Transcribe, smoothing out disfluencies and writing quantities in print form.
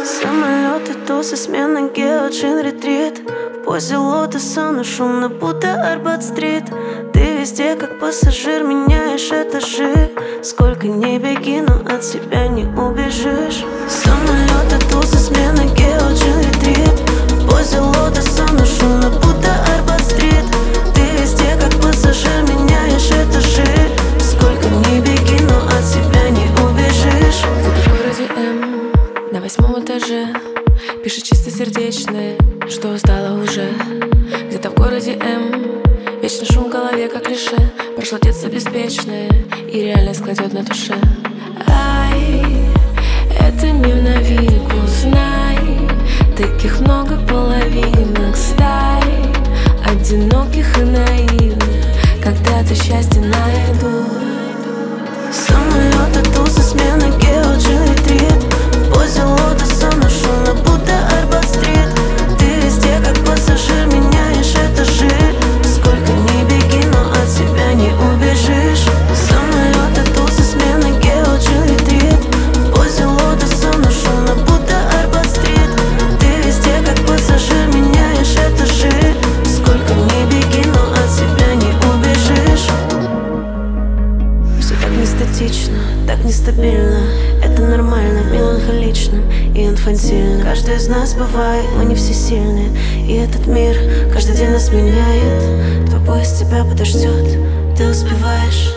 Самолеты, тусы, смена, геоджин, ретрит. В позе лотоса, но шумно, будто Арбат-стрит. Ты везде, как пассажир, меняешь этажи. Сколько ни беги, но от себя не убежишь. Самолеты, тусы, смена, геоджин, ретрит. В позе лотоса, но шумно, будто Арбат-стрит. Ты везде, как пассажир, меняешь этажи. Сколько ни беги, но от себя не убежишь. Где-то в городе М, на 8-м этаже, пишет чистосердечное, что устала уже. Где-то в городе М, вечно шум в голове, как клише. Прошло детство беспечное, и реальность кладет на душе. Ай, это не в новинку, знай. Таких много половинок стай, одиноких и наивных, когда-то счастье найдут. Самолеты, тусы, смена, геоджин, ретрит. В позе лотоса, но шумно, будто Арбат-стрит. Ты везде, как пассажир, меняешь этажи. Сколько ни беги, но от себя не убежишь. Самолеты, тусы, смена, геоджин, ретрит. В позе лотоса, но шумно, будто Арбат-стрит. Ты везде, как пассажир, меняешь этажи. Сколько ни беги, но от себя не убежишь. Все так не статично, так нестабильно. Это нормально, меланхолично и инфантильно. Каждый из нас бывает, мы не все сильные. И этот мир каждый день нас меняет. Твой поезд тебя подождет, ты успеваешь.